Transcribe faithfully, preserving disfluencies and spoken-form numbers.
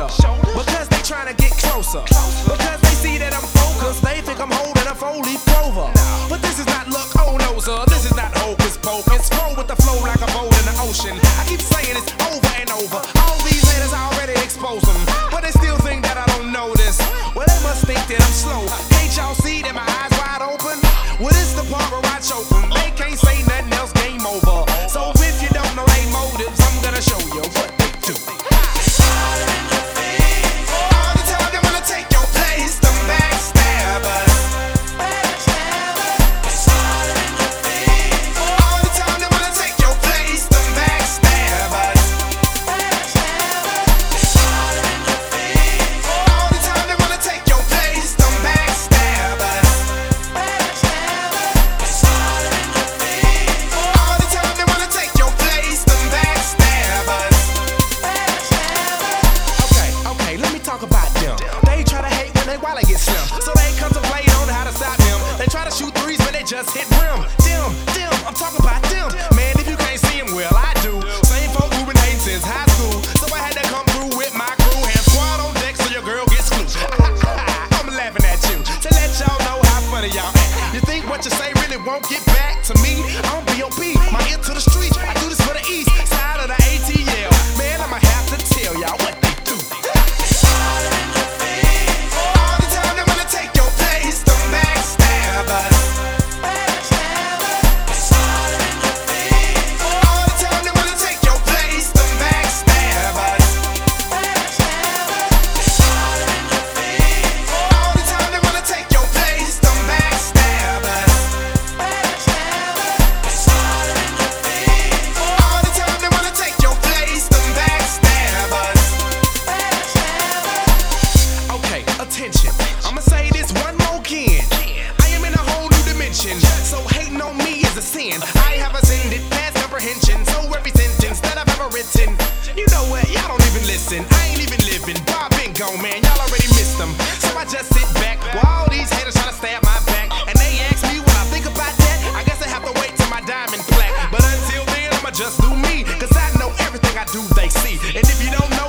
shoulder. Because they tryna get closer. Because they see that I'm focused. They think I'm holding a four-leaf clover. But this is not luck, oh no sir. This is not hocus pocus. Roll with the flow like a boat in the ocean. I keep saying it's over and over. All these haters, I already exposed them. But they still think that I don't know this. Well, they must think that I'm slow. Can't y'all see that my eyes wide open? Well, this the part where I choke them. They can't say nothing else, game over. So if you don't know their motives, I'm gonna show you what they do. All the time they wanna take your place, the backstabbers. All the time they wanna take your place, the backstabbers. All the time they wanna take your place, the backstabbers. All the time they wanna take your place, the backstabbers. Okay, okay, let me talk about them. They try to hate when they wallet get slim, so they contemplate on how to stop them. They try to shoot threes, but they just hit rim. Them, them, I'm talking about them. Man, if you can't see them, well, I do. Same folk who been hating since high school, so I had to come through with my crew. Hand squad on deck so your girl gets screwed. I'm laughing at you to let y'all know how funny y'all act. You think what you say really won't get back to me? I'm B O B, my ear to the street. I do this for the east side of the A T L. Man, I'ma have to tell y'all what they do. All the time they wanna take your place, the backstabbers. All the time they wanna take your place, the backstabbers. All the time they wanna take your place, the backstabbers. All the time they wanna take your place, the backstabbers. Okay, attention. I'ma say this one more again. I am in a whole new dimension, so hating on me is a sin. I have ascended past comprehension, so every sentence that I've ever written, you know what? Y'all don't even listen. I ain't even living. Bob been gone, man. Y'all already missed them. So I just sit back while all these haters try to stab my back, and they ask me what I think about that. I guess I have to wait till my diamond plaque. But until then, I'ma just do me, cause I know everything I do they see. And if you don't know